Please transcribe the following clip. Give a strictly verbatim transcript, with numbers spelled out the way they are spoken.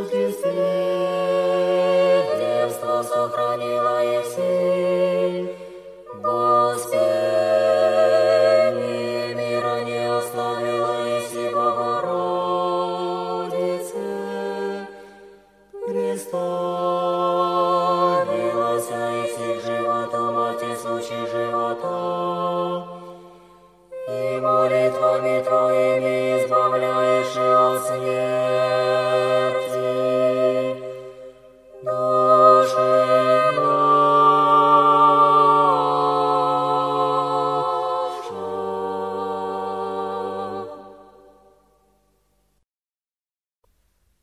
Рождестве девство сохранила Еси, Воспение мира не оставила Еси, Богородице. Христа явилась Еси к животу, Мати случай живота.